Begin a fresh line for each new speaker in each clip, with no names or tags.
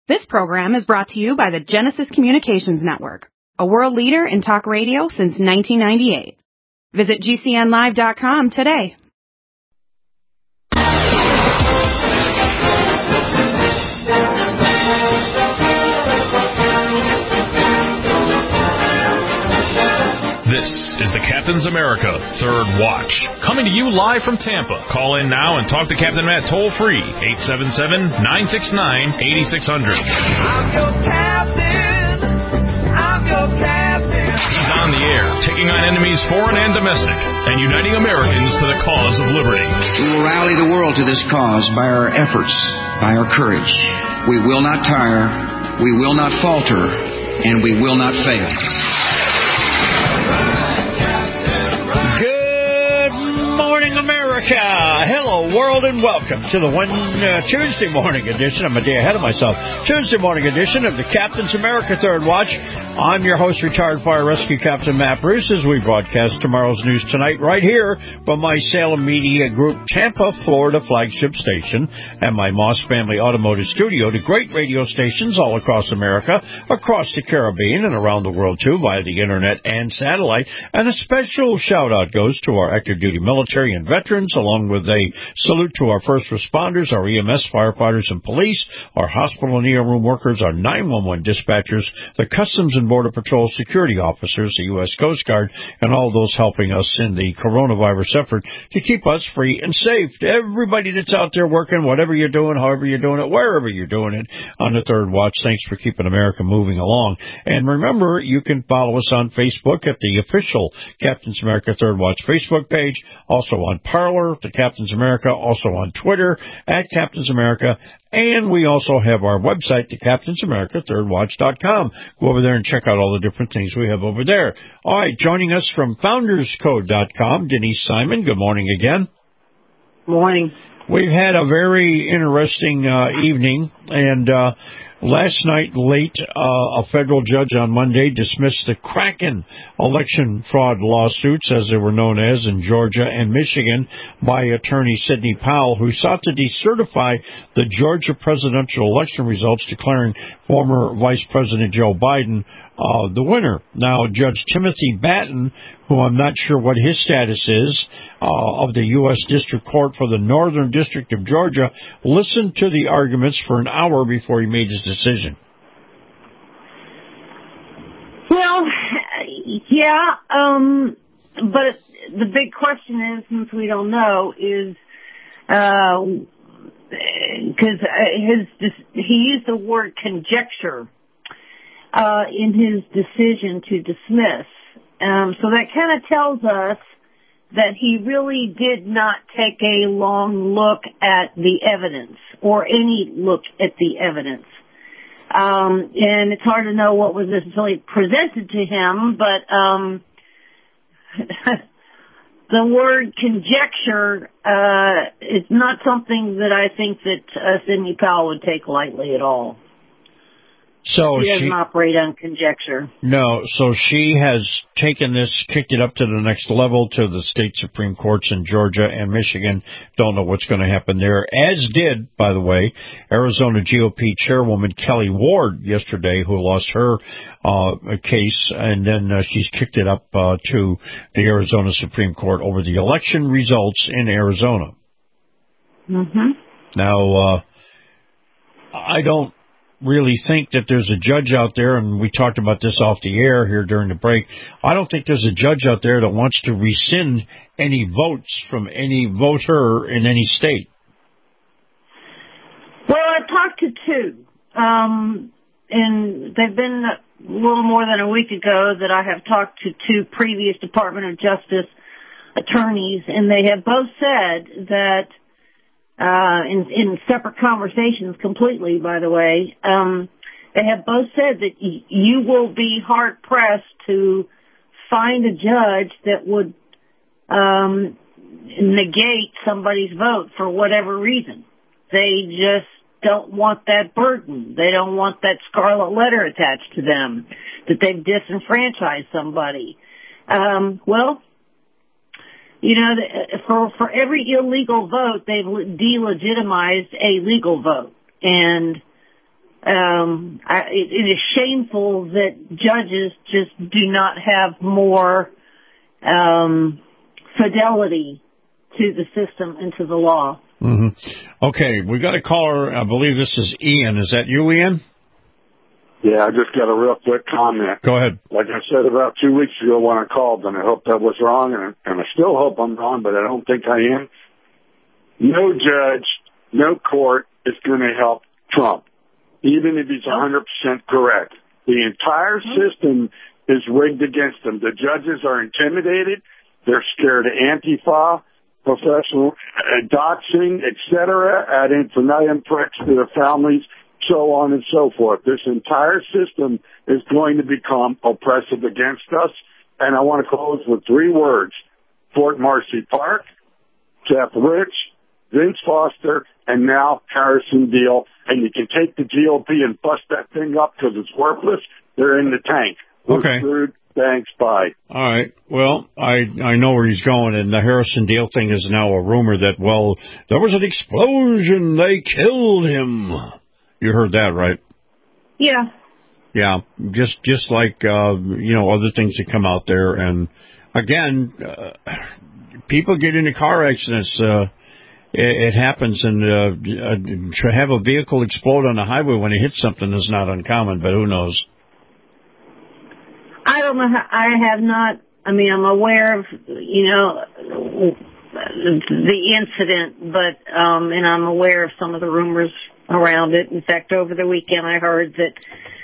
This program is brought to you by the Genesis Communications Network, a world leader in talk radio since 1998. Visit GCNlive.com today.
This is the Captain's America Third Watch, coming to you live from Tampa. Call in now and talk to Captain Matt toll-free, 877-969-8600.
I'm your captain. I'm your captain.
He's on the air, taking on enemies foreign and domestic, and uniting Americans to the cause of liberty.
We will rally the world to this cause by our efforts, by our courage. We will not tire, we will not falter, and we will not fail.
Hello, world, and welcome to the Tuesday morning edition. I'm a day ahead of myself. Tuesday morning edition of the Captain's America Third Watch. I'm your host, retired fire rescue captain Matt Bruce, as we broadcast tomorrow's news tonight right here from my Salem Media Group Tampa, Florida flagship station and my Moss Family Automotive Studio to great radio stations all across America, across the Caribbean, and around the world too via the internet and satellite. And a special shout out goes to our active duty military and veterans, along with a salute to our first responders, our EMS, firefighters, and police, our hospital and ER room workers, our 911 dispatchers, the Customs and Border Patrol security officers, the U.S. Coast Guard, and all those helping us in the coronavirus effort to keep us free and safe. To everybody that's out there working, whatever you're doing, however you're doing it, wherever you're doing it, on the Third Watch, thanks for keeping America moving along. And remember, you can follow us on Facebook at the official Captain's America Third Watch Facebook page, also on Parler, the Captain's America, also on Twitter, at Captain's America, and we also have our website, the CaptainsAmericaThirdWatch.com. Go over there and check out all the different things we have over there. All right, joining us from FoundersCode.com, Denise Simon. Good morning again.
Morning.
We've had a very interesting evening, and last night, late, a federal judge on Monday dismissed the Kraken election fraud lawsuits, as they were known as, in Georgia and Michigan by attorney Sidney Powell, who sought to decertify the Georgia presidential election results, declaring former Vice President Joe Biden the winner. Now, Judge Timothy Batten, who I'm not sure what his status is, of the U.S. District Court for the Northern District of Georgia, listened to the arguments for an hour before he made his decision.
Well, yeah, but the big question is, since we don't know, is because he used the word conjecture in his decision to dismiss. So that kind of tells us that he really did not take a long look at the evidence, or any look at the evidence. And it's hard to know what was necessarily presented to him, but the word conjecture is not something that I think that Sidney Powell would take lightly at all.
So
he doesn't operate on conjecture.
No, so she has taken this, kicked it up to the next level to the state Supreme Courts in Georgia and Michigan. Don't know what's going to happen there. As did, by the way, Arizona GOP chairwoman Kelly Ward yesterday, who lost her case, and then she's kicked it up to the Arizona Supreme Court over the election results in Arizona.
Mm-hmm.
Now, I don't really think that there's a judge out there, and we talked about this off the air here during the break, I don't think there's a judge out there that wants to rescind any votes from any voter in any state.
Well, I've talked to two, and they've been a little more than a week ago that I have talked to two previous Department of Justice attorneys, and they have both said that in separate conversations completely, by the way, they have both said that you will be hard-pressed to find a judge that would negate somebody's vote for whatever reason. They just don't want that burden. They don't want that scarlet letter attached to them, that they've disenfranchised somebody. Well, you know, for every illegal vote, they've delegitimized a legal vote. And it is shameful that judges just do not have more fidelity to the system and to the law.
Mm-hmm. Okay, we got a caller. I believe this is Ian. Is that you, Ian?
Yeah, I just got a real quick comment.
Go ahead.
Like I said about 2 weeks ago when I called, and I hope that was wrong, and I still hope I'm wrong, but I don't think I am. No judge, no court is going to help Trump, even if he's 100% correct. The entire system is rigged against them. The judges are intimidated. They're scared of Antifa, professional doxing, etc., ad infinitum threats to their families, so on and so forth. This entire system is going to become oppressive against us. And I want to close with 3 words. Fort Marcy Park, Jeff Rich, Vince Foster, and now Harrison Deal. And you can take the GOP and bust that thing up because it's worthless. They're in the tank. We're screwed. Thanks, bye.
All right. Well, I know where he's going, and the Harrison Deal thing is now a rumor that, well, there was an explosion. They killed him. You heard that, right?
Yeah.
Yeah, just like, other things that come out there. And, again, people get into car accidents. It happens, and to have a vehicle explode on the highway when it hits something is not uncommon, but who knows?
I don't know. I have not. I mean, I'm aware of, the incident, but and I'm aware of some of the rumors around it. In fact, over the weekend, I heard that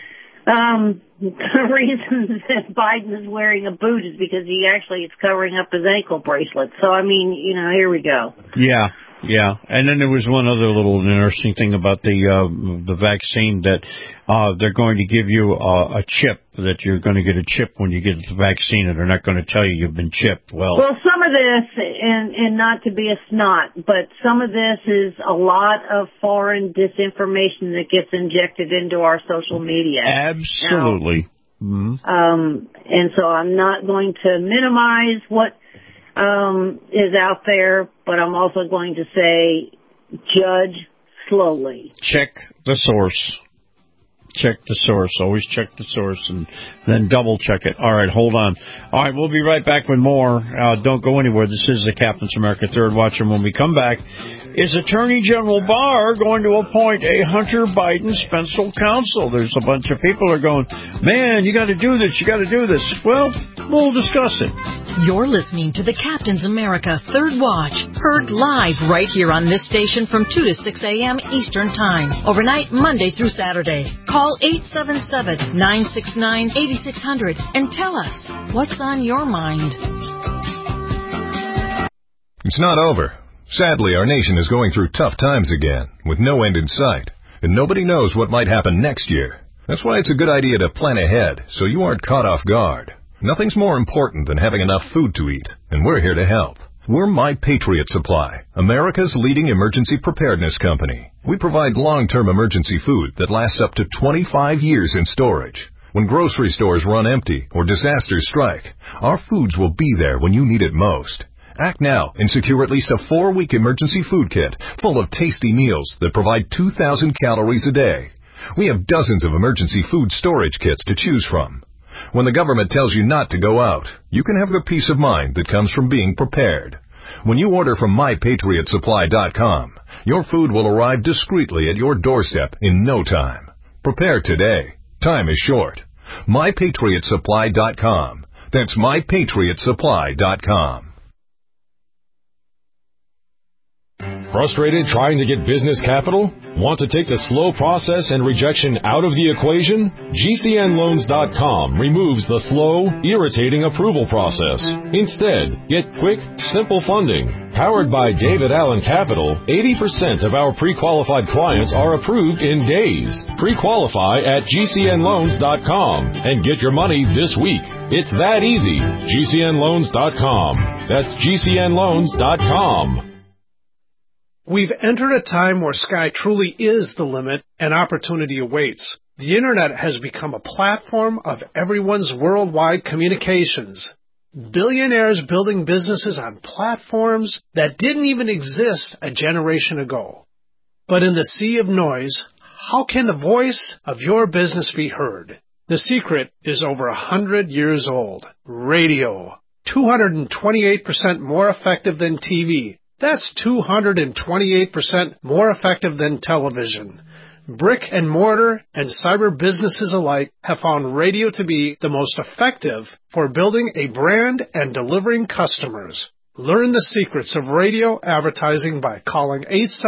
the reason that Biden is wearing a boot is because he actually is covering up his ankle bracelet. So, I mean, here we go.
Yeah. Yeah, and then there was one other little interesting thing about the vaccine, that they're going to give you a chip, that you're going to get a chip when you get the vaccine, and they're not going to tell you you've been chipped. Well,
some of this, and not to be a snot, but some of this is a lot of foreign disinformation that gets injected into our social media.
Absolutely.
Now, and so I'm not going to minimize what is out there, but I'm also going to say judge slowly.
Check the source. Check the source. Always check the source and then double check it. All right, hold on. All right, we'll be right back with more. Don't go anywhere. This is the Captain's America Third Watch, and when we come back, is Attorney General Barr going to appoint a Hunter Biden special counsel? There's a bunch of people who are going, man, you got to do this, you got to do this. Well, we'll discuss it.
You're listening to the Captain's America Third Watch, heard live right here on this station from 2 to 6 a.m. Eastern Time, overnight Monday through Saturday. Call 877-969-8600 and tell us what's on your mind.
It's not over. Sadly, our nation is going through tough times again, with no end in sight, and nobody knows what might happen next year. That's why it's a good idea to plan ahead, so you aren't caught off guard. Nothing's more important than having enough food to eat, and we're here to help. We're My Patriot Supply, America's leading emergency preparedness company. We provide long-term emergency food that lasts up to 25 years in storage. When grocery stores run empty or disasters strike, our foods will be there when you need it most. Act now and secure at least a 4-week emergency food kit full of tasty meals that provide 2,000 calories a day. We have dozens of emergency food storage kits to choose from. When the government tells you not to go out, you can have the peace of mind that comes from being prepared. When you order from MyPatriotSupply.com, your food will arrive discreetly at your doorstep in no time. Prepare today. Time is short. MyPatriotSupply.com. That's MyPatriotSupply.com.
Frustrated trying to get business capital? Want to take the slow process and rejection out of the equation? GCNLoans.com removes the slow, irritating approval process. Instead, get quick, simple funding. Powered by David Allen Capital, 80% of our pre-qualified clients are approved in days. Pre-qualify at GCNLoans.com and get your money this week. It's that easy. GCNLoans.com. That's GCNLoans.com.
We've entered a time where sky truly is the limit and opportunity awaits. The Internet has become a platform of everyone's worldwide communications. Billionaires building businesses on platforms that didn't even exist a generation ago. But in the sea of noise, How can the voice of your business be heard? The secret is over 100 years old. Radio. 228% more effective than TV. That's 228% more effective than television. Brick and mortar and cyber businesses alike have found radio to be the most effective for building a brand and delivering customers. Learn the secrets of radio advertising by calling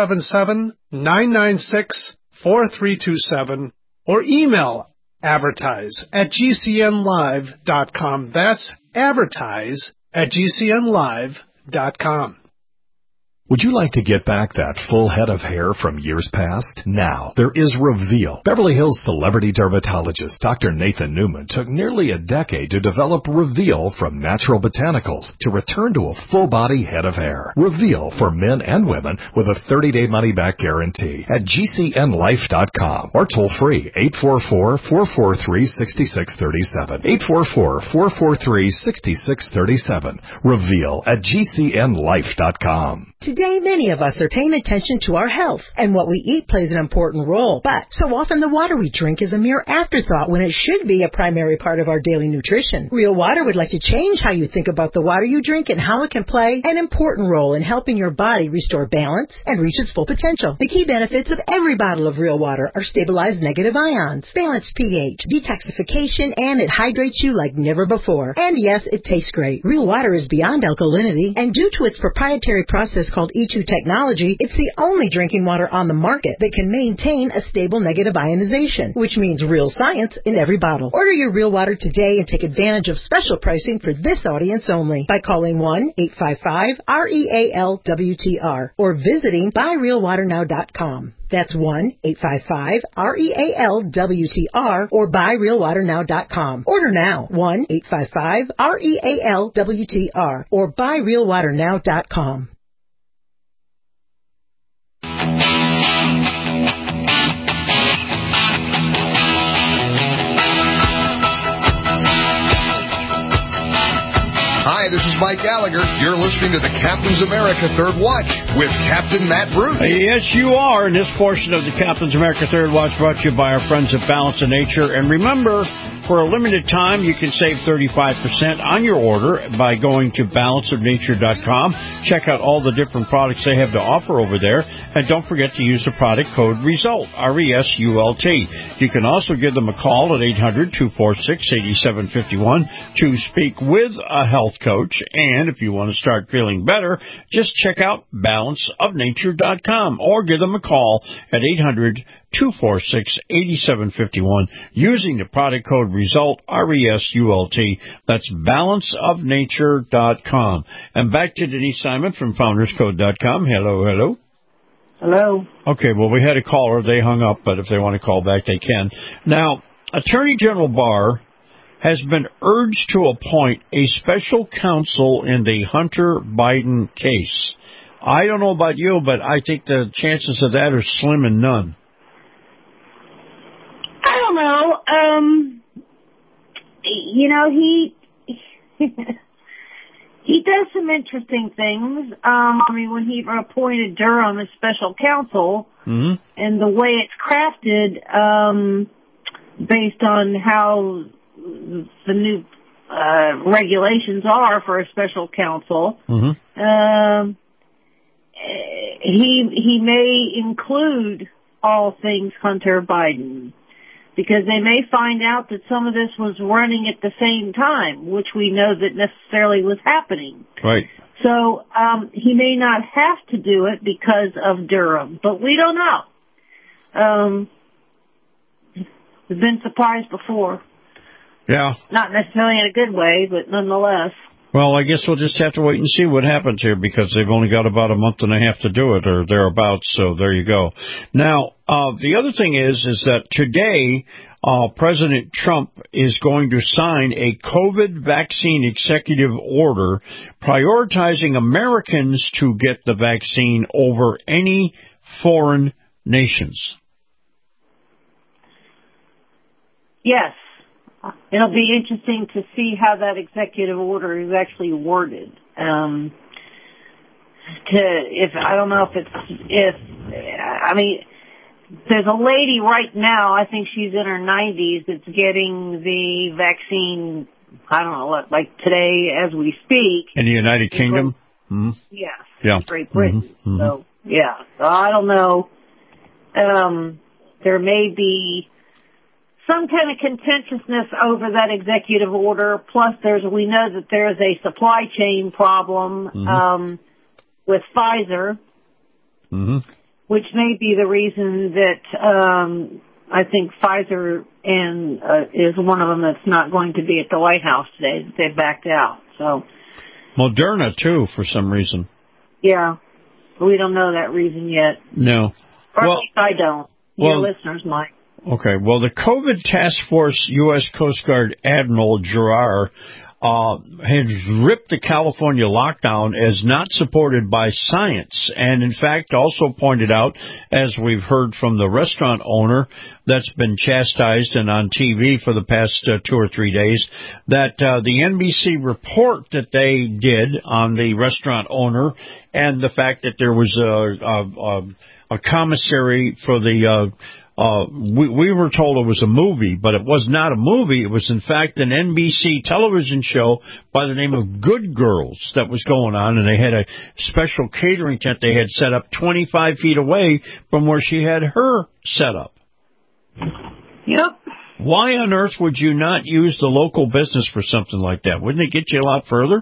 877-996-4327 or email advertise@gcnlive.com. That's advertise@gcnlive.com.
Would you like to get back that full head of hair from years past? Now, there is Reveal. Beverly Hills celebrity dermatologist Dr. Nathan Newman took nearly a decade to develop Reveal from natural botanicals to return to a full-body head of hair. Reveal for men and women with a 30-day money-back guarantee at GCNlife.com or toll-free 844-443-6637. 844-443-6637. Reveal at GCNlife.com.
Today, many of us are paying attention to our health, and what we eat plays an important role. But so often the water we drink is a mere afterthought when it should be a primary part of our daily nutrition. Real Water would like to change how you think about the water you drink and how it can play an important role in helping your body restore balance and reach its full potential. The key benefits of every bottle of Real Water are stabilized negative ions, balanced pH, detoxification, and it hydrates you like never before. And yes, it tastes great. Real Water is beyond alkalinity, and due to its proprietary process called E2 technology, it's the only drinking water on the market that can maintain a stable negative ionization, which means real science in every bottle. Order your Real Water today and take advantage of special pricing for this audience only by calling 1-855-REAL-WTR or visiting buyrealwaternow.com. That's 1-855-REAL-WTR or buyrealwaternow.com. Order now, 1-855-REAL-WTR or buyrealwaternow.com.
Hi, this is Mike Gallagher. You're listening to the Captain's America Third Watch with Captain Matt Bruce.
Yes, you are. And this portion of the Captain's America Third Watch brought to you by our friends at Balance of Nature. And remember, for a limited time, you can save 35% on your order by going to balanceofnature.com. Check out all the different products they have to offer over there. And don't forget to use the product code RESULT, R-E-S-U-L-T. You can also give them a call at 800-246-8751 to speak with a health coach. And if you want to start feeling better, just check out balanceofnature.com or give them a call at 800-246-8751 using the product code RESULT, R-E-S-U-L-T. That's balanceofnature.com. And back to Denise Simon from founderscode.com. Hello, hello.
Hello.
Okay, well, we had a caller. They hung up, but if they want to call back, they can. Now, Attorney General Barr has been urged to appoint a special counsel in the Hunter Biden case. I don't know about you, but I think the chances of that are slim and none.
I don't know. He does some interesting things. When he appointed Durham as special counsel, and the way it's crafted, based on how the new regulations are for a special counsel, he may include all things Hunter Biden, because they may find out that some of this was running at the same time, which we know that necessarily was happening.
Right.
So he may not have to do it because of Durham, but we don't know. We've been surprised before.
Yeah.
Not necessarily in a good way, but nonetheless.
Well, I guess we'll just have to wait and see what happens here, because they've only got about a month and a half to do it, or thereabouts, so there you go. Now, the other thing is that today, President Trump is going to sign a COVID vaccine executive order prioritizing Americans to get the vaccine over any foreign nations.
Yes. It'll be interesting to see how that executive order is actually worded. I don't know if there's a lady right now, I think she's in her 90s, that's getting the vaccine, I don't know, like today as we speak.
In the United Kingdom? Mm-hmm.
Yes.
Yeah.
Great Britain.
Mm-hmm.
So, yeah. So I don't know. There may be some kind of contentiousness over that executive order. Plus, we know that there's a supply chain problem with Pfizer, which may be the reason that I think Pfizer is one of them that's not going to be at the White House today. They backed out. So
Moderna too, for some reason.
Yeah, we don't know that reason yet.
No.
Or at least I don't. Your listeners might.
Okay. Well, the COVID Task Force U.S. Coast Guard Admiral Giroir has ripped the California lockdown as not supported by science, and in fact also pointed out, as we've heard from the restaurant owner that's been chastised and on TV for the past 2 or 3 days, that the NBC report that they did on the restaurant owner and the fact that there was a commissary for the we were told it was a movie, but it was not a movie. It was, in fact, an NBC television show by the name of Good Girls that was going on, and they had a special catering tent they had set up 25 feet away from where she had her set up.
Yep.
Why on earth would you not use the local business for something like that? Wouldn't it get you a lot further?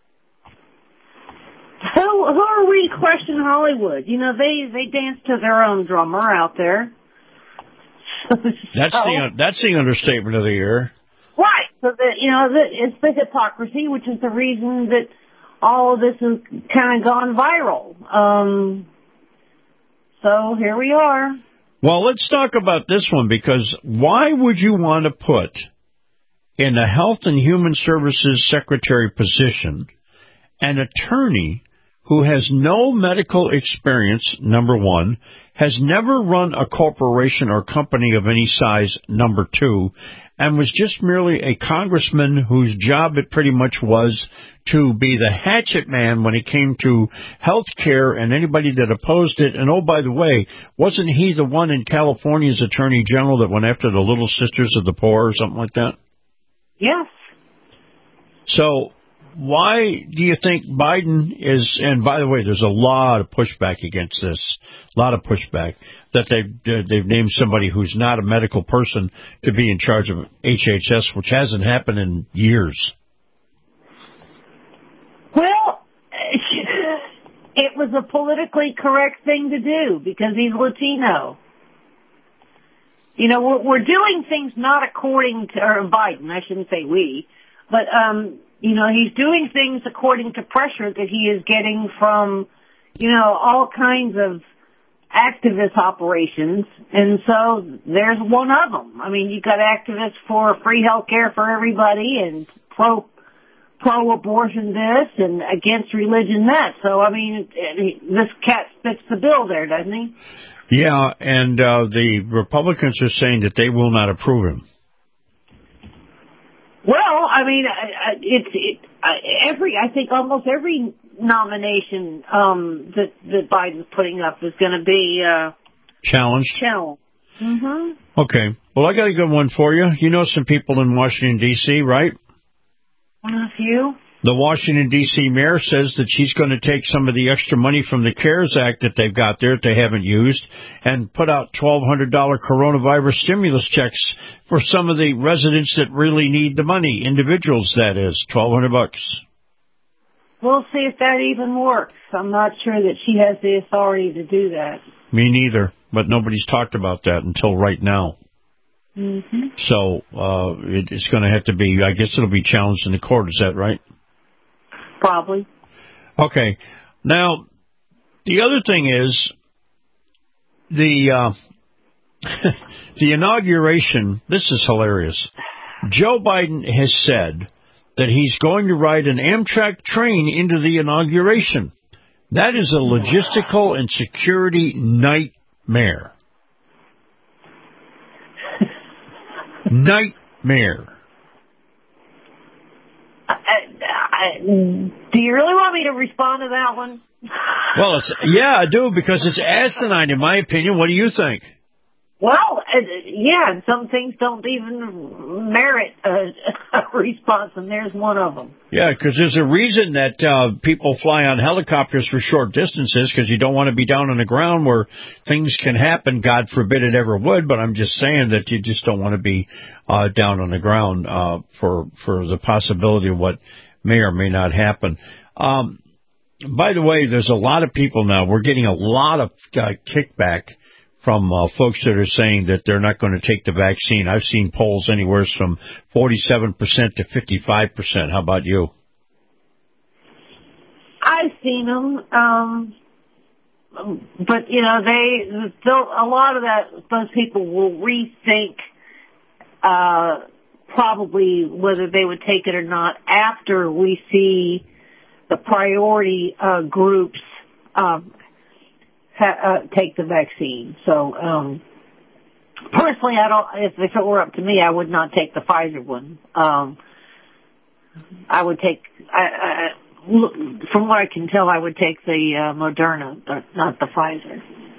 Who are we to question Hollywood? You know, they dance to their own drummer out there.
That's the understatement of the year.
Right. So it's the hypocrisy, which is the reason that all of this has kind of gone viral. So here we are.
Well, let's talk about this one, because why would you want to put in the Health and Human Services Secretary position an attorney who has no medical experience, number one, has never run a corporation or company of any size, number two, and was just merely a congressman whose job it pretty much was to be the hatchet man when it came to health care and anybody that opposed it. And, oh, by the way, wasn't he the one in California's attorney general that went after the Little Sisters of the Poor or something like that?
Yes.
So why do you think Biden is, and by the way, there's a lot of pushback against this, a lot of pushback, that they've named somebody who's not a medical person to be in charge of HHS, which hasn't happened in years.
Well, it was a politically correct thing to do because he's Latino. You know, we're doing things not according to, or Biden, I shouldn't say we, but, you know, he's doing things according to pressure that he is getting from, you know, all kinds of activist operations. And so there's one of them. I mean, you've got activists for free health care for everybody and pro-abortion this and against religion that. So, I mean, this cat fits the bill there, doesn't he?
Yeah, and the Republicans are saying that they will not approve him.
Well, I mean, I think almost every nomination that Biden's putting up is going to be
challenged.
Mm-hmm.
Okay. Well, I got a good one for you. You know some people in Washington, D.C., right?
A few.
The Washington, D.C. mayor says that she's going to take some of the extra money from the CARES Act that they've got there that they haven't used and put out $1,200 coronavirus stimulus checks for some of the residents that really need the money, individuals, that is, $1,200.
We'll see if that even works. I'm not sure that she has the authority to do that.
Me neither, but nobody's talked about that until right now.
Mm-hmm. So
it's going to have to be, I guess it'll be challenged in the court. Is that right?
Probably.
Okay. Now, the other thing is the inauguration. This is hilarious. Joe Biden has said that he's going to ride an Amtrak train into the inauguration. That is a logistical and security nightmare. Nightmare.
Do you really want me to respond to that one?
Well, yeah, I do, because it's asinine, in my opinion. What do you think?
Well, yeah, and some things don't even merit a response, and there's one of them.
Yeah, because there's a reason that people fly on helicopters for short distances, because you don't want to be down on the ground where things can happen. God forbid it ever would, but I'm just saying that you just don't want to be down on the ground for the possibility of what may or may not happen. By the way, there's a lot of people now. We're getting a lot of kickback from folks that are saying that they're not going to take the vaccine. I've seen polls anywhere from 47% to 55%. How about you?
I've seen them, but they still, a lot of those people will rethink probably whether they would take it or not after we see the priority groups take the vaccine. So, personally, if it were up to me, I would not take the Pfizer one. I would take, from what I can tell, I would take the Moderna, but not the Pfizer.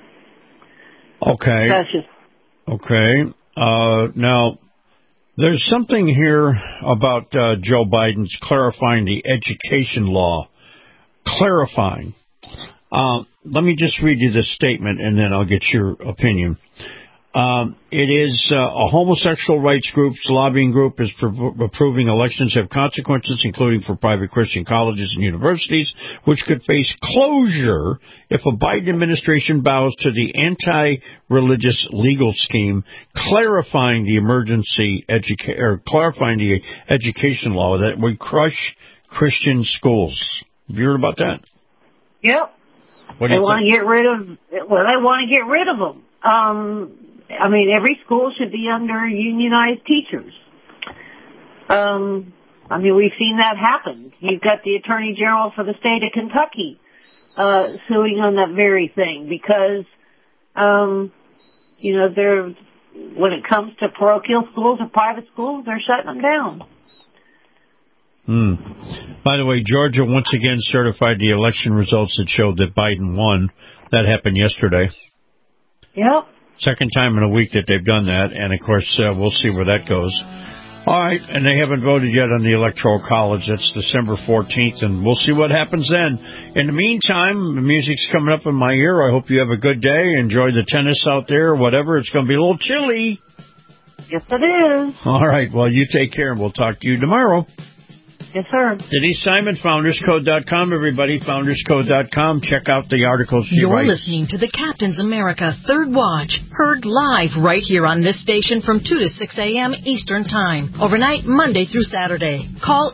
Okay.
That's just...
Okay. Now, there's something here about Joe Biden's clarifying the education law. Clarifying. Let me just read you this statement, and then I'll get your opinion. It is a homosexual rights group's lobbying group is approving elections have consequences, including for private Christian colleges and universities, which could face closure if a Biden administration bows to the anti-religious legal scheme, clarifying the clarifying the education law that would crush Christian schools. Have you heard about that?
Yep. They want to get rid of. Well, they want to get rid of them. I mean, every school should be under unionized teachers. I mean, we've seen that happen. You've got the Attorney General for the state of Kentucky suing on that very thing because, they're when it comes to parochial schools or private schools, they're shutting them down.
By the way, Georgia once again certified the election results that showed that Biden won. That happened yesterday.
Yep.
Second time in a week that they've done that, and of course, we'll see where that goes. All right, and they haven't voted yet on the Electoral College. That's December 14th, and we'll see what happens then. In the meantime, the music's coming up in my ear. I hope you have a good day. Enjoy the tennis out there or whatever. It's going to be a little chilly.
Yes, it is.
All right, well, you take care, and we'll talk to you tomorrow.
Yes, sir.
Denise Simon, FoundersCode.com, everybody, FoundersCode.com. Check out the articles she writes.
You're listening to the Captain's America Third Watch, heard live right here on this station from 2 to 6 a.m. Eastern Time, overnight Monday through Saturday. Call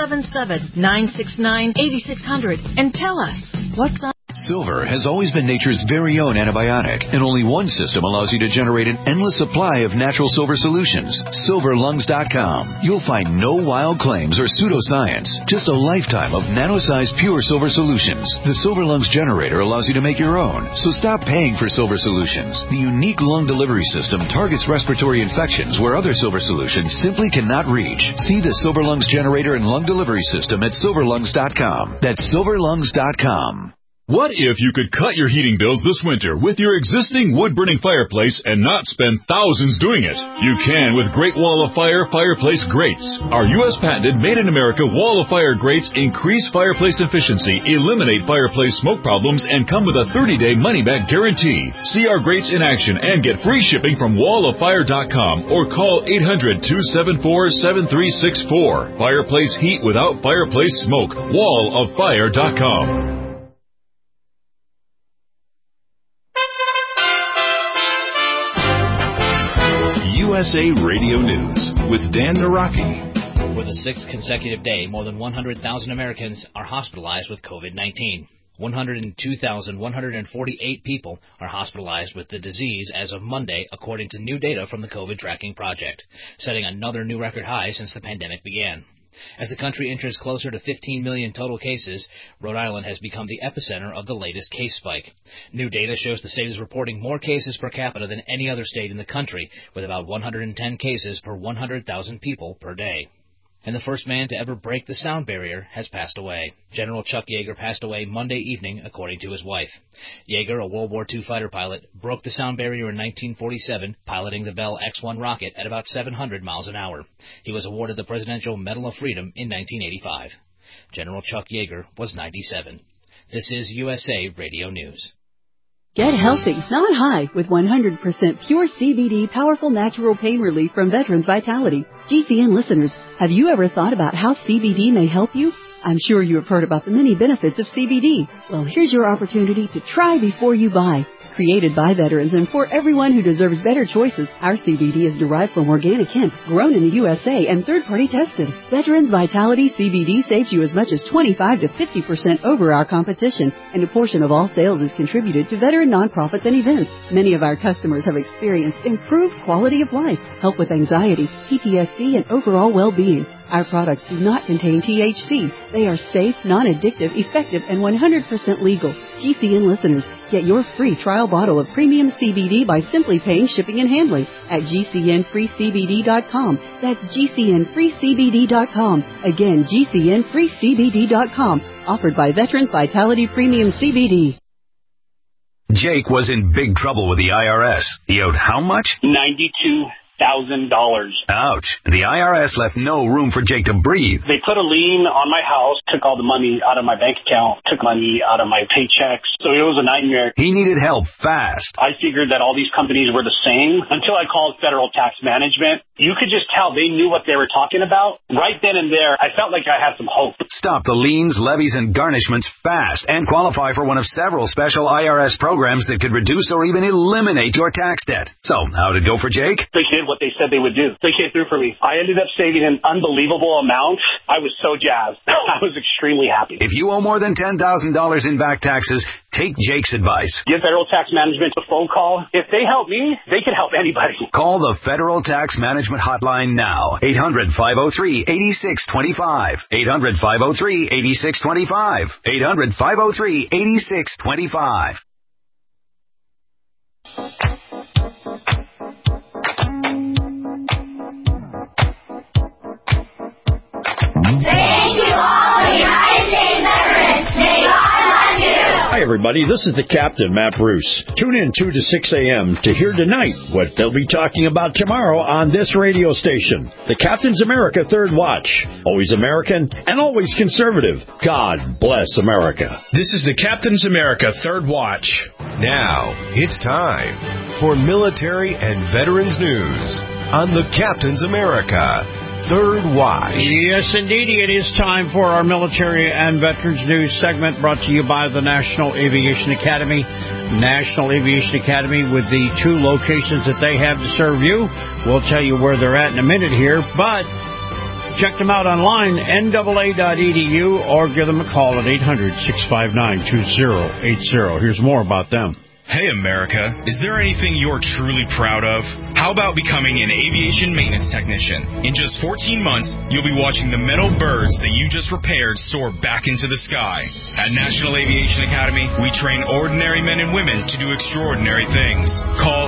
877-969-8600 and tell us what's on.
Silver has always been nature's very own antibiotic, and only one system allows you to generate an endless supply of natural silver solutions. SilverLungs.com. You'll find no wild claims or pseudoscience, just a lifetime of nano-sized pure silver solutions. The Silver Lungs generator allows you to make your own, so stop paying for silver solutions. The unique lung delivery system targets respiratory infections where other silver solutions simply cannot reach. See the Silver Lungs generator and lung delivery system at SilverLungs.com. That's SilverLungs.com.
What if you could cut your heating bills this winter with your existing wood-burning fireplace and not spend thousands doing it? You can with Great Wall of Fire fireplace grates. Our U.S. patented made-in-America Wall of Fire grates increase fireplace efficiency, eliminate fireplace smoke problems, and come with a 30-day money-back guarantee. See our grates in action and get free shipping from walloffire.com or call 800-274-7364. Fireplace heat without fireplace smoke. walloffire.com. USA Radio News with Dan Naraki.
For the sixth consecutive day, more than 100,000 Americans are hospitalized with COVID-19. 102,148 people are hospitalized with the disease as of Monday, according to new data from the COVID Tracking Project, setting another new record high since the pandemic began. As the country enters closer to 15 million total cases, Rhode Island has become the epicenter of the latest case spike. New data shows the state is reporting more cases per capita than any other state in the country, with about 110 cases per 100,000 people per day. And the first man to ever break the sound barrier has passed away. General Chuck Yeager passed away Monday evening, according to his wife. Yeager, a World War II fighter pilot, broke the sound barrier in 1947, piloting the Bell X-1 rocket at about 700 miles an hour. He was awarded the Presidential Medal of Freedom in 1985. General Chuck Yeager was 97. This is USA Radio News.
Get healthy, not high, with 100% pure CBD powerful natural pain relief from Veterans Vitality. GCN listeners, have you ever thought about how CBD may help you? I'm sure you have heard about the many benefits of CBD. Well, here's your opportunity to try before you buy. Created by veterans and for everyone who deserves better choices, our CBD is derived from organic hemp, grown in the USA and third-party tested. Veterans Vitality CBD saves you as much as 25 to 50% over our competition, and a portion of all sales is contributed to veteran nonprofits and events. Many of our customers have experienced improved quality of life, help with anxiety, PTSD, and overall well-being. Our products do not contain THC. They are safe, non-addictive, effective, and 100% legal. GCN listeners, get your free trial bottle of premium CBD by simply paying shipping and handling at GCNFreeCBD.com. That's GCNFreeCBD.com. Again, GCNFreeCBD.com. Offered by Veterans Vitality Premium CBD.
Jake was in big trouble with the IRS. He owed how much?
$92,000.
Ouch. The IRS left no room for Jake to breathe.
They put a lien on my house, took all the money out of my bank account, took money out of my paychecks. So it was a nightmare.
He needed help fast.
I figured that all these companies were the same until I called Federal Tax Management. You could just tell they knew what they were talking about. Right then and there, I felt like I had some hope.
Stop the liens, levies, and garnishments fast and qualify for one of several special IRS programs that could reduce or even eliminate your tax debt. So, how'd it go for Jake?
They did what they said they would do. They came through for me. I ended up saving an unbelievable amount. I was so jazzed. I was extremely happy.
If you owe more than $10,000 in back taxes, take Jake's advice.
Give Federal Tax Management a phone call. If they help me, they can help anybody.
Call the Federal Tax Management Hotline now. 800-503-8625. 800-503-8625. 800-503-8625.
Thank you all, United States veterans. May God bless you.
Hi, everybody. This is the Captain, Matt Bruce. Tune in 2 to 6 a.m. to hear tonight what they'll be talking about tomorrow on this radio station. The Captain's America Third Watch. Always American and always conservative. God bless America.
This is the Captain's America Third Watch.
Now, it's time for military and veterans news on the Captain's America Third Watch.
Yes, indeed, it is time for our military and veterans news segment brought to you by the National Aviation Academy. National Aviation Academy with the 2 locations that they have to serve you. We'll tell you where they're at in a minute here, but check them out online, NAA.edu, or give them a call at 800-659-2080. Here's more about them.
Hey, America, is there anything you're truly proud of? How about becoming an aviation maintenance technician? In just 14 months, you'll be watching the metal birds that you just repaired soar back into the sky. At National Aviation Academy, we train ordinary men and women to do extraordinary things. Call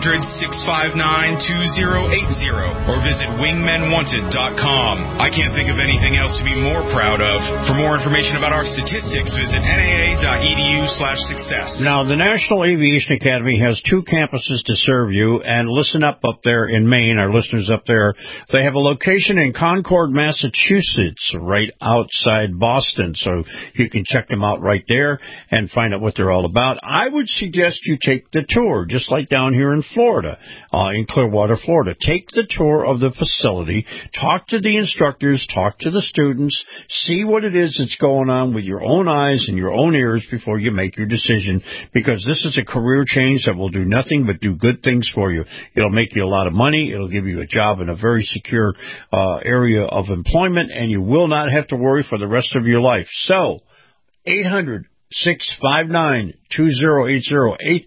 800-659-2080 or visit wingmenwanted.com. I can't think of anything else to be more proud of. For more information about our statistics, visit naa.edu/success.
Now, the National Aviation Academy has 2 campuses to serve you, and listen up there in Maine, our listeners up there. They have a location in Concord, Massachusetts, right outside Boston, so you can check them out right there and find out what they're all about. I would suggest you take the tour, just like down here in Florida, in Clearwater, Florida. Take the tour of the facility, talk to the instructors, talk to the students, see what it is that's going on with your own eyes and your own ears before you make your decision, because this is a career change that will do nothing but do good things for you. It'll make you a lot of money. It'll give you a job in a very secure area of employment, and you will not have to worry for the rest of your life. So, 800-659-2080.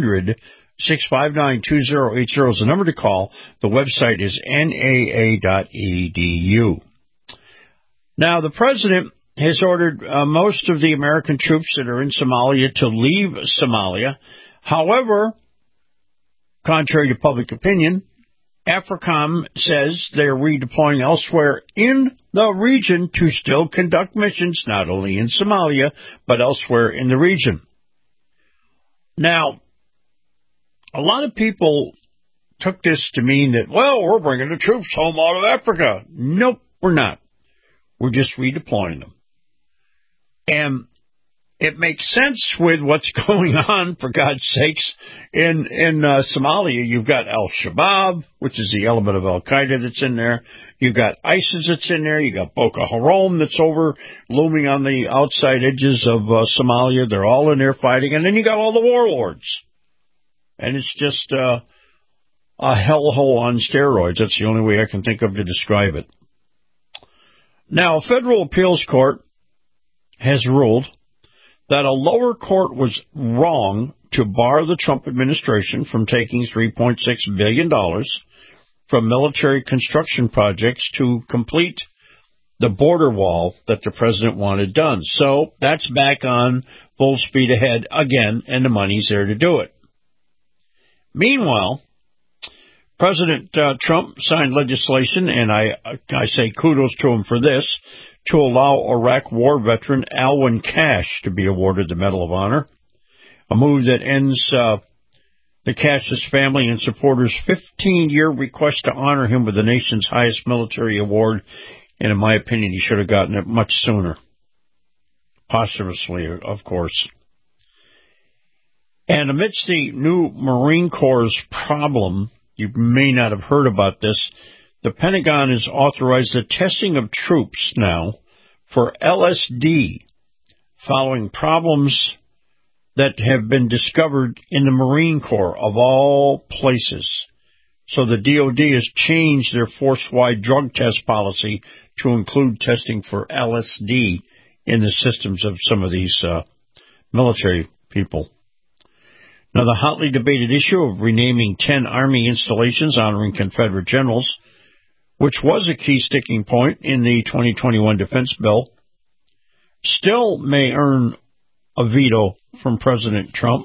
800-659-2080 is the number to call. The website is naa.edu. Now, the president has ordered most of the American troops that are in Somalia to leave Somalia. However, contrary to public opinion AFRICOM says they're redeploying elsewhere in the region to still conduct missions, not only in Somalia, but elsewhere in the region. Now, a lot of people took this to mean that, well, we're bringing the troops home out of Africa. Nope, we're not. We're just redeploying them. And it makes sense with what's going on, for God's sakes, in Somalia. You've got Al-Shabaab, which is the element of Al-Qaeda that's in there. You've got ISIS that's in there. You've got Boko Haram that's over, looming on the outside edges of Somalia. They're all in there fighting. And then you got all the warlords. And it's just a hellhole on steroids. That's the only way I can think of to describe it. Now, a federal appeals court has ruled that a lower court was wrong to bar the Trump administration from taking $3.6 billion from military construction projects to complete the border wall that the president wanted done. So that's back on full speed ahead again, and the money's there to do it. Meanwhile, President Trump signed legislation, and I say kudos to him for this, to allow Iraq war veteran Alwyn Cash to be awarded the Medal of Honor, a move that ends the Cash's family and supporters' 15-year request to honor him with the nation's highest military award, and in my opinion, he should have gotten it much sooner. Posthumously, of course. And amidst the new Marine Corps' problem, you may not have heard about this, the Pentagon has authorized the testing of troops now for LSD following problems that have been discovered in the Marine Corps, of all places. So the DOD has changed their force-wide drug test policy to include testing for LSD in the systems of some of these military people. Now, the hotly debated issue of renaming 10 Army installations honoring Confederate generals, which was a key sticking point in the 2021 defense bill, still may earn a veto from President Trump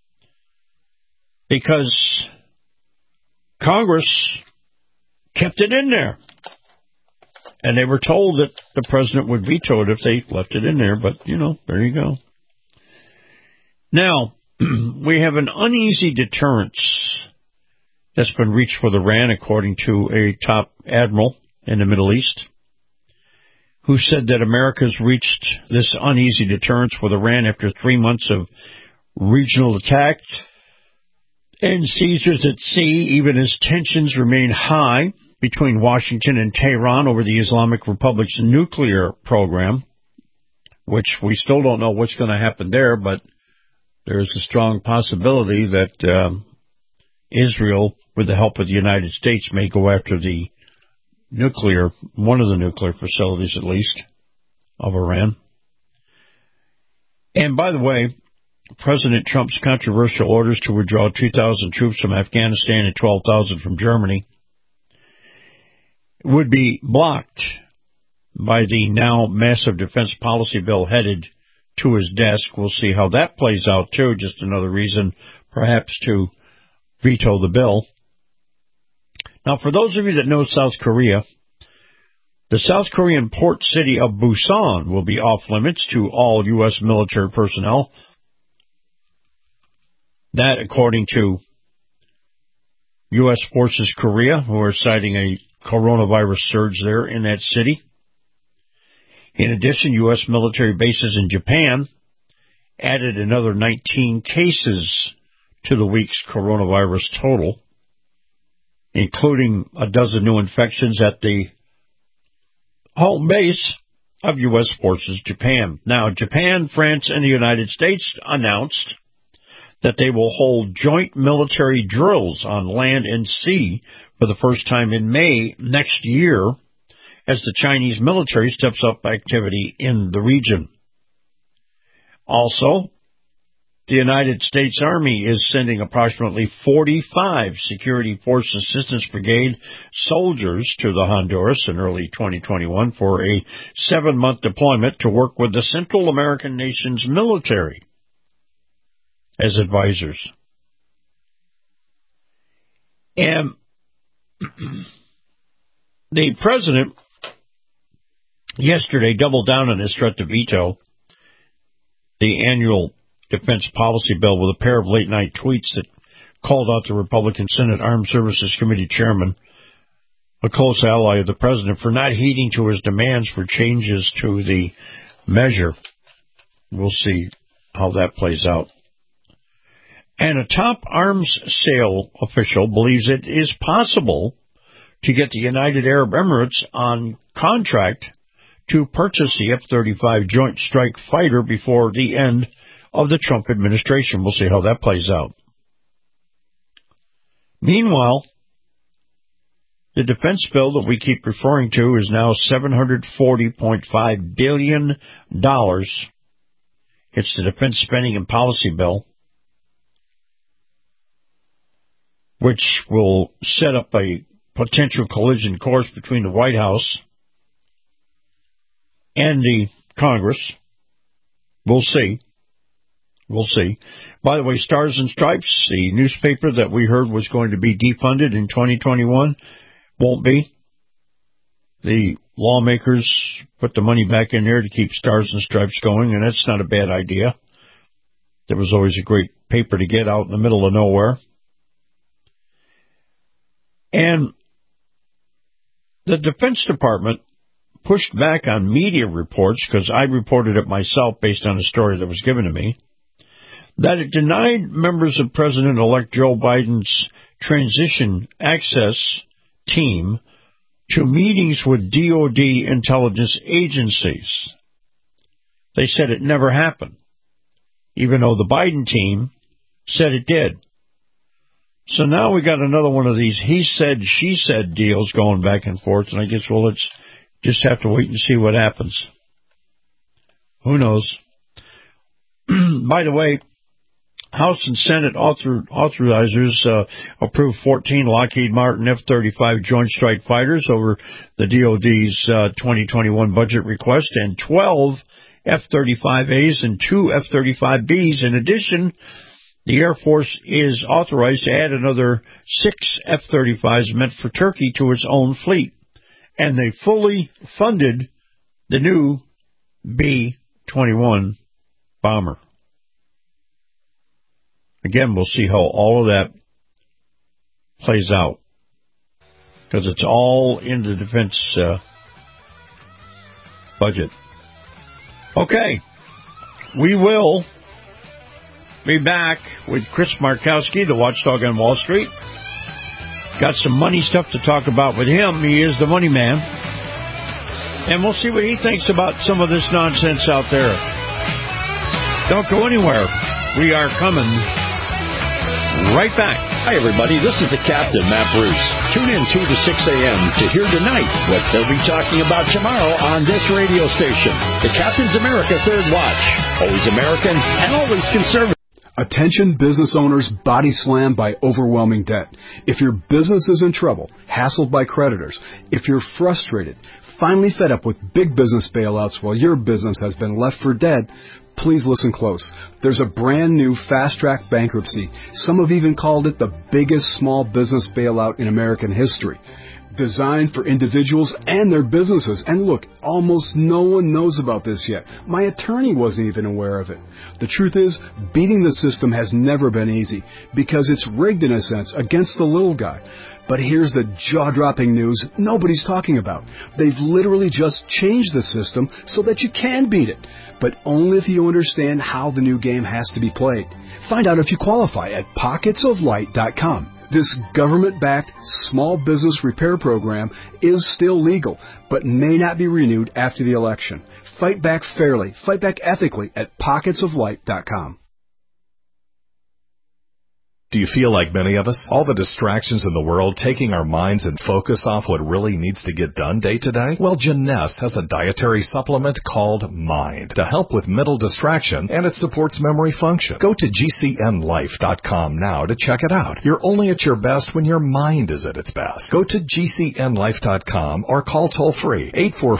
because Congress kept it in there. And they were told that the president would veto it if they left it in there, but, there you go. Now, we have an uneasy deterrence that's been reached with Iran, according to a top admiral in the Middle East, who said that America's reached this uneasy deterrence with Iran after 3 months of regional attacks and seizures at sea, even as tensions remain high between Washington and Tehran over the Islamic Republic's nuclear program, which we still don't know what's going to happen there, but there's a strong possibility that Israel, with the help of the United States, may go after the one of the nuclear facilities, at least, of Iran. And by the way, President Trump's controversial orders to withdraw 2,000 troops from Afghanistan and 12,000 from Germany would be blocked by the now massive defense policy bill headed to his desk. We'll see how that plays out, too. Just another reason, perhaps, to veto the bill. Now, for those of you that know South Korea, the South Korean port city of Busan will be off limits to all U.S. military personnel. That, according to U.S. Forces Korea, who are citing a coronavirus surge there in that city. In addition, U.S. military bases in Japan added another 19 cases to the week's coronavirus total, including a dozen new infections at the home base of U.S. Forces Japan. Now, Japan, France, and the United States announced that they will hold joint military drills on land and sea for the first time in May next year as the Chinese military steps up activity in the region. Also, the United States Army is sending approximately 45 Security Force Assistance Brigade soldiers to the Honduras in early 2021 for a 7-month deployment to work with the Central American nation's military as advisors. And The president yesterday doubled down on his threat to veto the annual defense policy bill with a pair of late-night tweets that called out the Republican Senate Armed Services Committee chairman, a close ally of the president, for not heeding to his demands for changes to the measure. We'll see how that plays out. And a top arms sale official believes it is possible to get the United Arab Emirates on contract to purchase the F-35 Joint Strike Fighter before the end of the Trump administration. We'll see how that plays out. Meanwhile, the defense bill that we keep referring to is now $740.5 billion. It's the Defense Spending and Policy Bill, which will set up a potential collision course between the White House and the Congress. We'll see. We'll see. By the way, Stars and Stripes, the newspaper that we heard was going to be defunded in 2021, won't be. The lawmakers put the money back in there to keep Stars and Stripes going, and that's not a bad idea. That was always a great paper to get out in the middle of nowhere. And the Defense Department pushed back on media reports, because I reported it myself based on a story that was given to me, that it denied members of President-elect Joe Biden's transition access team to meetings with DOD intelligence agencies. They said it never happened, even though the Biden team said it did. So now we got another one of these he said, she said deals going back and forth, and I guess, well, let's just have to wait and see what happens. Who knows? By the way, House and Senate authorizers approved 14 Lockheed Martin F-35 Joint Strike Fighters over the DOD's 2021 budget request, and 12 F-35As and 2 F-35Bs. In addition, the Air Force is authorized to add another 6 F-35s meant for Turkey to its own fleet. And they fully funded the new B-21 bomber. Again, we'll see how all of that plays out, because it's all in the defense budget. Okay, we will be back with Chris Markowski, the watchdog on Wall Street. Got some money stuff to talk about with him. He is the money man. And we'll see what he thinks about some of this nonsense out there. Don't go anywhere. We are coming right back.
Hi, everybody. This is the Captain, Matt Bruce. Tune in 2 to 6 a.m. to hear tonight what they'll be talking about tomorrow on this radio station. The Captain's America Third Watch. Always American and always conservative.
Attention business owners body slammed by overwhelming debt. If your business is in trouble, hassled by creditors, if you're frustrated, finally fed up with big business bailouts while your business has been left for dead, please listen close. There's a brand new fast-track bankruptcy. Some have even called it the biggest small business bailout in American history. Designed for individuals and their businesses. And look, almost no one knows about this yet. My attorney wasn't even aware of it. The truth is, beating the system has never been easy, because it's rigged in a sense against the little guy. But here's the jaw-dropping news nobody's talking about. They've literally just changed the system so that you can beat it, but only if you understand how the new game has to be played. Find out if you qualify at pocketsoflight.com. This government-backed small business repair program is still legal, but may not be renewed after the election. Fight back fairly, fight back ethically at pocketsoflight.com.
Do you feel like many of us? All the distractions in the world taking our minds and focus off what really needs to get done day to day? Well, Jeunesse has a dietary supplement called Mind to help with mental distraction, and it supports memory function. Go to GCNlife.com now to check it out. You're only at your best when your mind is at its best. Go to GCNlife.com or call toll-free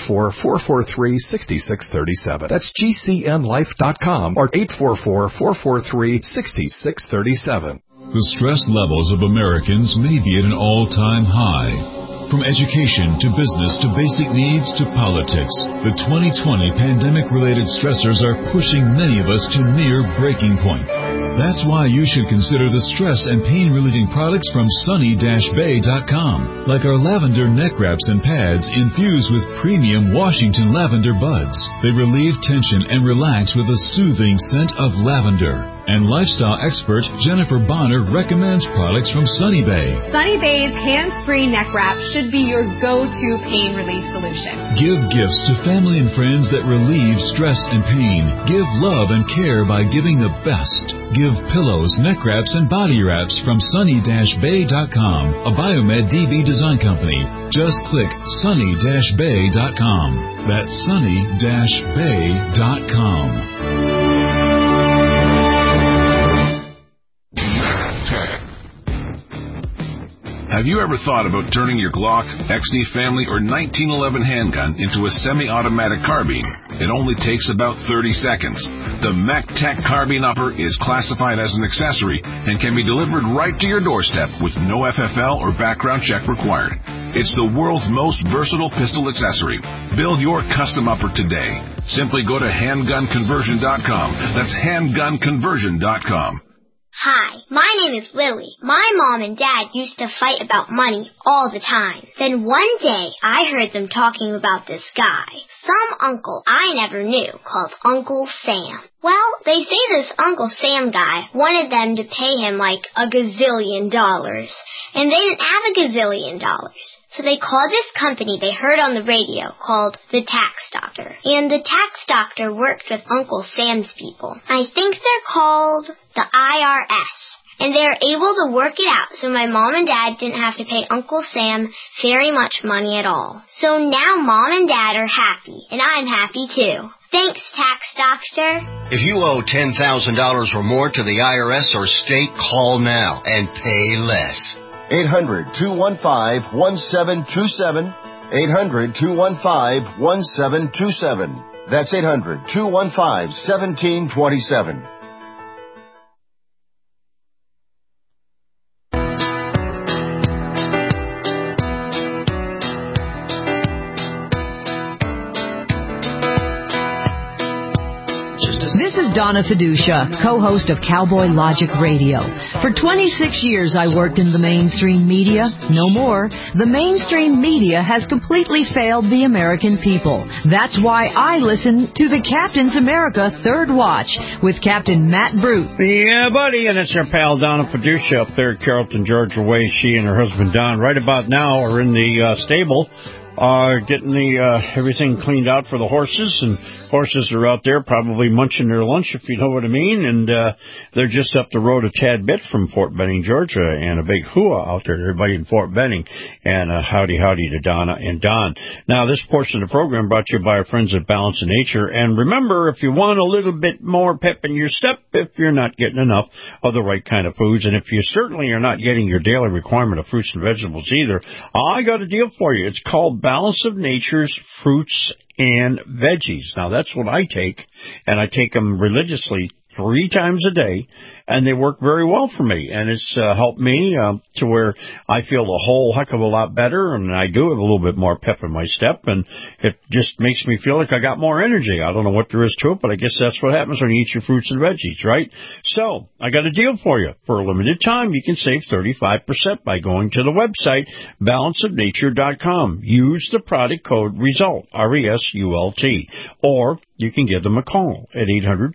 844-443-6637. That's GCNlife.com or 844-443-6637.
The stress levels of Americans may be at an all-time high. From education to business to basic needs to politics, the 2020 pandemic-related stressors are pushing many of us to near breaking point. That's why you should consider the stress and pain-relieving products from sunny-bay.com, like our lavender neck wraps and pads infused with premium Washington lavender buds. They relieve tension and relax with a soothing scent of lavender. And lifestyle expert Jennifer Bonner recommends products from Sunny Bay.
Sunny Bay's hands-free neck wrap should be your go-to pain relief solution.
Give gifts to family and friends that relieve stress and pain. Give love and care by giving the best. Give pillows, neck wraps, and body wraps from sunny-bay.com, a Biomed DB design company. Just click sunny-bay.com. That's sunny-bay.com.
Have you ever thought about turning your Glock, XD Family, or 1911 handgun into a semi-automatic carbine? It only takes about 30 seconds. The MacTech Carbine Upper is classified as an accessory and can be delivered right to your doorstep with no FFL or background check required. It's the world's most versatile pistol accessory. Build your custom upper today. Simply go to handgunconversion.com. That's handgunconversion.com.
Hi, my name is Lily. My mom and dad used to fight about money all the time. Then one day, I heard them talking about this guy, some uncle I never knew, called Uncle Sam. Well, they say this Uncle Sam guy wanted them to pay him like $1 gazillion, and they didn't have $1 gazillion. So they called this company they heard on the radio called the Tax Doctor. And the Tax Doctor worked with Uncle Sam's people. I think they're called the IRS. And they're able to work it out so my mom and dad didn't have to pay Uncle Sam very much money at all. So now mom and dad are happy, and I'm happy too. Thanks, Tax Doctor.
If you owe $10,000 or more to the IRS or state, call now and pay less. 800-215-1727. 800-215-1727. That's 800-215-1727.
This is Donna Fiducia, co-host of Cowboy Logic Radio. For 26 years, I worked in the mainstream media. No more. The mainstream media has completely failed the American people. That's why I listen to the Captain's America Third Watch with Captain Matt Brute.
Yeah, buddy, and it's our pal Donna Fiducia up there at Carrollton, Georgia way. She and her husband Don right about now are in the stable. Getting everything cleaned out for the horses, and horses are out there probably munching their lunch, if you know what I mean, and they're just up the road a tad bit from Fort Benning, Georgia, and a big hooah out there to everybody in Fort Benning, and howdy to Donna and Don. Now, this portion of the program brought to you by our friends at Balance of Nature, and remember, if you want a little bit more pep in your step, if you're not getting enough of the right kind of foods, and if you certainly are not getting your daily requirement of fruits and vegetables either, I got a deal for you. It's called Balance of Nature's Fruits and Veggies. Now, that's what I take, and I take them religiously 3 times a day, and they work very well for me, and it's helped me to where I feel a whole heck of a lot better, and I do have a little bit more pep in my step, and it just makes me feel like I got more energy. I don't know what there is to it, but I guess that's what happens when you eat your fruits and veggies, right? So, I got a deal for you. For a limited time, you can save 35% by going to the website, balanceofnature.com. Use the product code RESULT, R-E-S-U-L-T, or you can give them a call at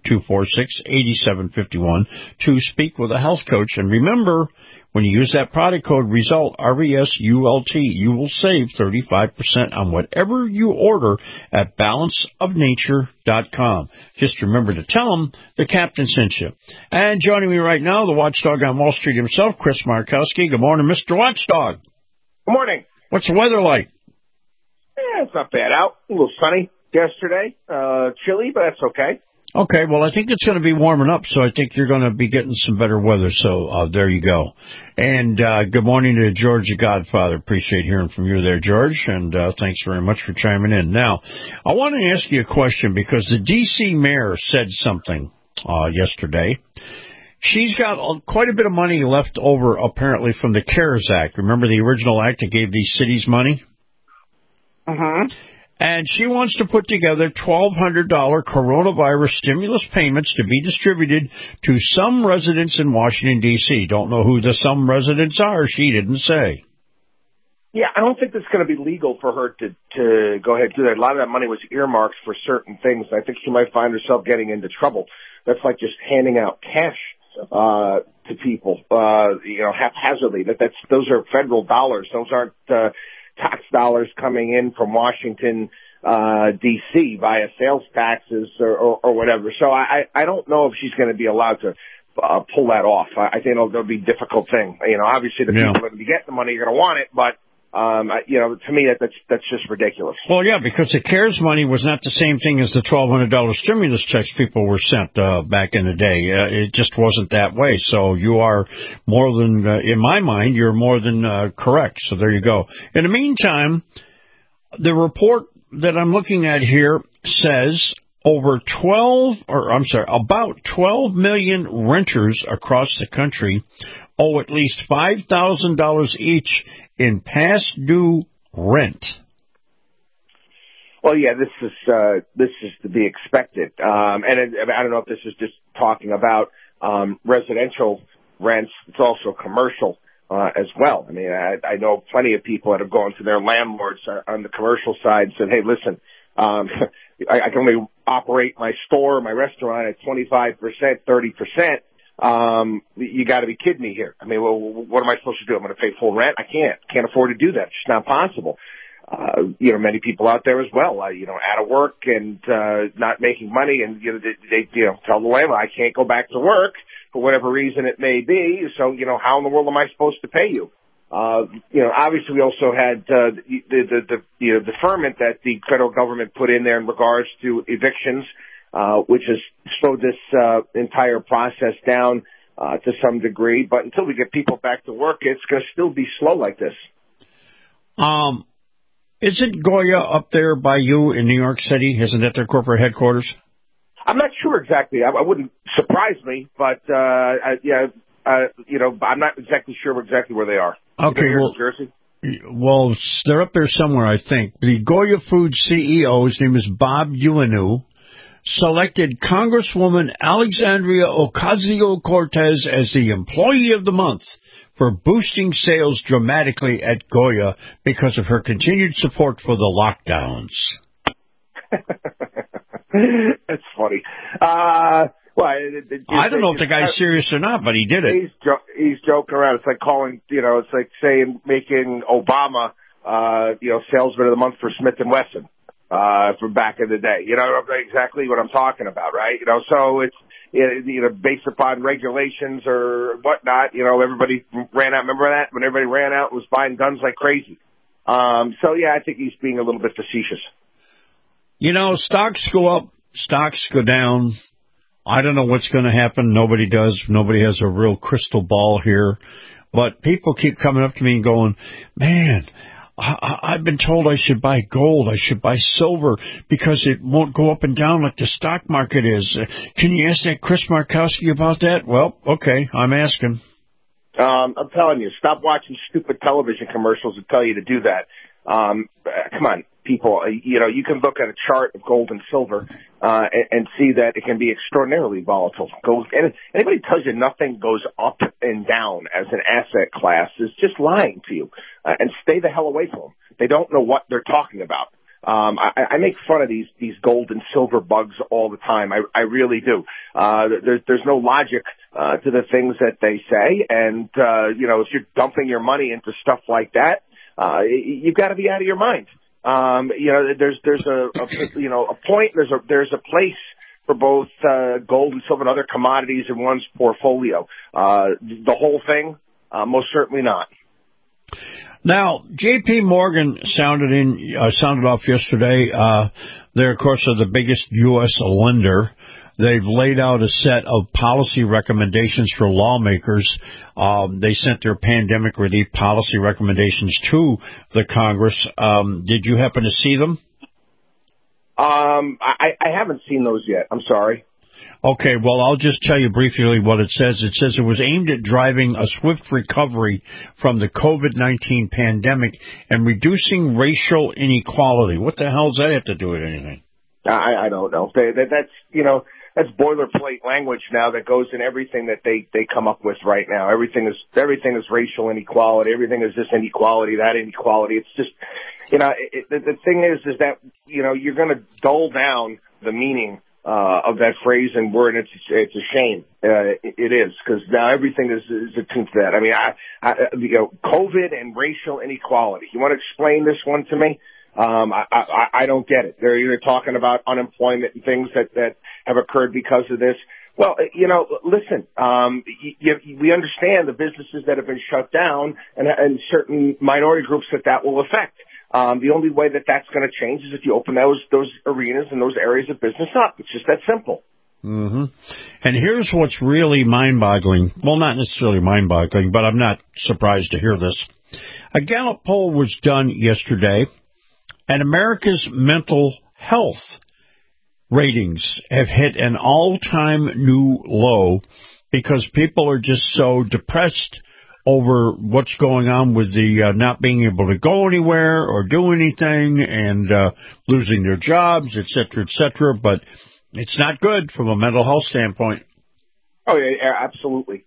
800-246-8751 to speak with a health coach. And remember, when you use that product code RESULT, R-E-S-U-L-T, you will save 35% on whatever you order at balanceofnature.com. Just remember to tell them the captain sent you. And joining me right now, the watchdog on Wall Street himself, Chris Markowski. Good morning, Mr. Watchdog.
Good morning.
What's the weather like?
It's not bad out. A little sunny yesterday. Chilly, but that's okay.
Okay, well, I think it's going to be warming up, so I think you're going to be getting some better weather, so there you go. And good morning to George the Godfather. Appreciate hearing from you there, George, and thanks very much for chiming in. Now, I want to ask you a question because the D.C. mayor said something yesterday, She's got quite a bit of money left over, apparently, from the CARES Act. Remember the original act that gave these cities money?
Mm-hmm.
And she wants to put together $1,200 coronavirus stimulus payments to be distributed to some residents in Washington, D.C. Don't know who the some residents are. She didn't say.
Yeah, I don't think it's going to be legal for her to go ahead and do that. A lot of that money was earmarked for certain things. I think she might find herself getting into trouble. That's like just handing out cash to people, haphazardly. Those are federal dollars. Those aren't tax dollars coming in from Washington, D.C. via sales taxes or whatever. So I don't know if she's going to be allowed to pull that off. I think it'll be a difficult thing. Obviously the people that are going to be getting the money are going to want it, but to me, that's just ridiculous.
Well, yeah, because the CARES money was not the same thing as the $1,200 stimulus checks people were sent back in the day. It just wasn't that way. So you are more than, in my mind, you're more than correct. So there you go. In the meantime, the report that I'm looking at here says about 12 million renters across the country owe at least $5,000 each in past due rent.
Well, yeah, this is to be expected. And I don't know if this is just talking about residential rents. It's also commercial as well. I mean, I know plenty of people that have gone to their landlords on the commercial side and said, hey, listen, I can only operate my store, my restaurant at 25%, 30%. You got to be kidding me here. I mean, well, what am I supposed to do? I'm going to pay full rent? I can't afford to do that. It's just not possible. Many people out there as well, out of work and, not making money and, they tell the landlord, I can't go back to work for whatever reason it may be. So, how in the world am I supposed to pay you? Obviously we also had, the deferment that the federal government put in there in regards to evictions, which has slowed this entire process down to some degree. But until we get people back to work, it's going to still be slow like this.
Isn't Goya up there by you in New York City? Isn't that their corporate headquarters?
I'm not sure exactly. I wouldn't surprise me, but I'm not exactly sure exactly where they are.
Okay,
New Jersey?
Well, they're up there somewhere, I think. The Goya Foods CEO, his name is Bob Uinu, selected Congresswoman Alexandria Ocasio-Cortez as the Employee of the Month for boosting sales dramatically at Goya because of her continued support for the lockdowns.
That's funny. I
don't know if the guy's serious or not, but he did it.
He's joking around. It's like calling, it's like making Obama, salesman of the month for Smith & Wesson. From back in the day, exactly what I'm talking about, right? So it's, based upon regulations or whatnot, everybody ran out. Remember that? When everybody ran out and was buying guns like crazy. I think he's being a little bit facetious.
Stocks go up, stocks go down. I don't know what's going to happen. Nobody does. Nobody has a real crystal ball here. But people keep coming up to me and going, man, I've been told I should buy gold, I should buy silver, because it won't go up and down like the stock market is. Can you ask that Chris Markowski about that? Well, okay, I'm asking.
I'm telling you, stop watching stupid television commercials that tell you to do that. Come on, people. You can look at a chart of gold and silver and see that it can be extraordinarily volatile. Anybody tells you nothing goes up and down as an asset class is just lying to you. And stay the hell away from them. They don't know what they're talking about. I make fun of these gold and silver bugs all the time. I really do. There's no logic to the things that they say, and if you're dumping your money into stuff like that, you've got to be out of your mind. There's a point. There's a place for both gold and silver and other commodities in one's portfolio. The whole thing, most certainly not.
Now, J.P. Morgan sounded off yesterday. They're, of course, are the biggest U.S. lender. They've laid out a set of policy recommendations for lawmakers. They sent their pandemic relief policy recommendations to the Congress. Did you happen to see them?
I haven't seen those yet. I'm sorry.
Okay, well, I'll just tell you briefly what it says. It says it was aimed at driving a swift recovery from the COVID-19 pandemic and reducing racial inequality. What the hell does that have to do with anything?
I don't know. That's boilerplate language now that goes in everything that they come up with right now. Everything is racial inequality. Everything is this inequality, that inequality. It's just, the thing is that, you're going to dull down the meaning of that phrase and word. And it's a shame. It is, because now everything is attuned to that. I mean, COVID and racial inequality. You want to explain this one to me? I don't get it. They're either talking about unemployment and things that have occurred because of this. Well, listen, we understand the businesses that have been shut down and certain minority groups that will affect. The only way that's going to change is if you open those arenas and those areas of business up. It's just that simple.
Mm-hmm. And here's what's really mind-boggling. Well, not necessarily mind-boggling, but I'm not surprised to hear this. A Gallup poll was done yesterday, and America's mental health ratings have hit an all-time new low because people are just so depressed over what's going on with the not being able to go anywhere or do anything and losing their jobs, et cetera, but it's not good from a mental health standpoint.
Oh, yeah, absolutely.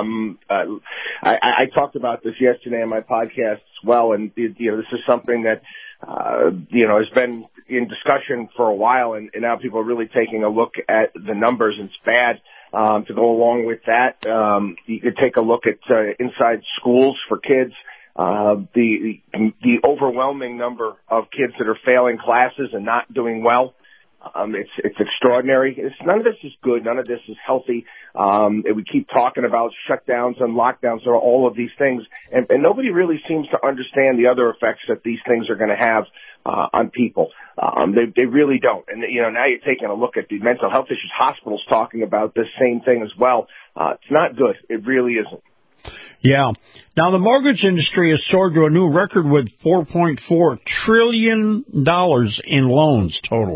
I talked about this yesterday on my podcast as well, and this is something that has been in discussion for a while, and now people are really taking a look at the numbers, and it's bad. To go along with that, you could take a look at inside schools for kids. The overwhelming number of kids that are failing classes and not doing well. It's extraordinary. None of this is good. None of this is healthy. We keep talking about shutdowns and lockdowns or all of these things, and nobody really seems to understand the other effects that these things are going to have on people. They really don't. And now you're taking a look at the mental health issues. Hospitals talking about this same thing as well. It's not good. It really isn't.
Yeah. Now the mortgage industry has soared to a new record with $4.4 trillion in loans total.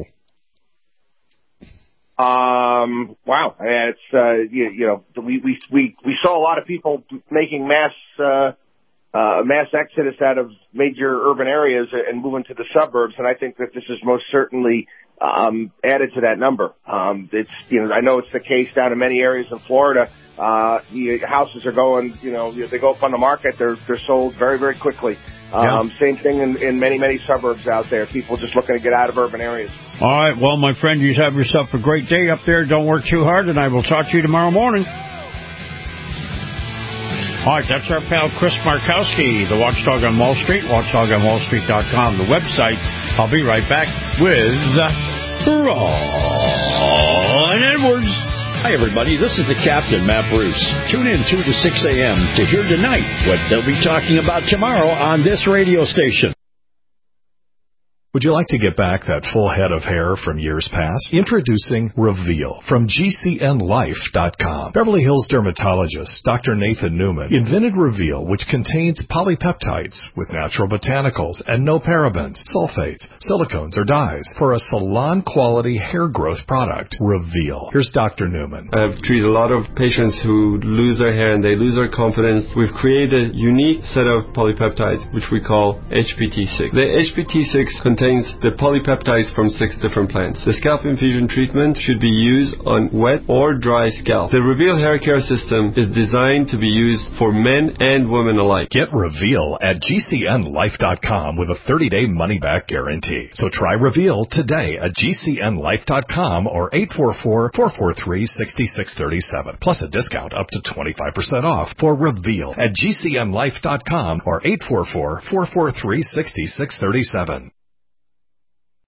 Wow. It's, we saw a lot of people making mass exodus out of major urban areas and moving to the suburbs. And I think that this is most certainly, added to that number. It's, I know it's the case down in many areas in Florida. Houses are going, they go up on the market. They're sold very, very quickly. Same thing in many, many suburbs out there. People just looking to get out of urban areas.
All right. Well, my friend, you have yourself a great day up there. Don't work too hard, and I will talk to you tomorrow morning. All right. That's our pal Chris Markowski, the Watchdog on Wall Street, watchdogonwallstreet.com, the website. I'll be right back with Ron Edwards.
Hi, everybody. This is the Captain, Matt Bruce. Tune in 2 to 6 a.m. to hear tonight what they'll be talking about tomorrow on this radio station.
Would you like to get back that full head of hair from years past? Introducing Reveal from GCNLife.com. Beverly Hills dermatologist Dr. Nathan Newman invented Reveal, which contains polypeptides with natural botanicals and no parabens, sulfates, silicones, or dyes for a salon-quality hair growth product. Reveal. Here's Dr. Newman.
I've treated a lot of patients who lose their hair and they lose their confidence. We've created a unique set of polypeptides, which we call HPT6. The HPT6 contains the polypeptides from 6 different plants. The scalp infusion treatment should be used on wet or dry scalp. The Reveal hair care system is designed to be used for men and women alike.
Get Reveal at GCNLife.com with a 30-day money-back guarantee. So try Reveal today at GCNLife.com or 844-443-6637. Plus a discount up to 25% off for Reveal at GCNLife.com or 844-443-6637.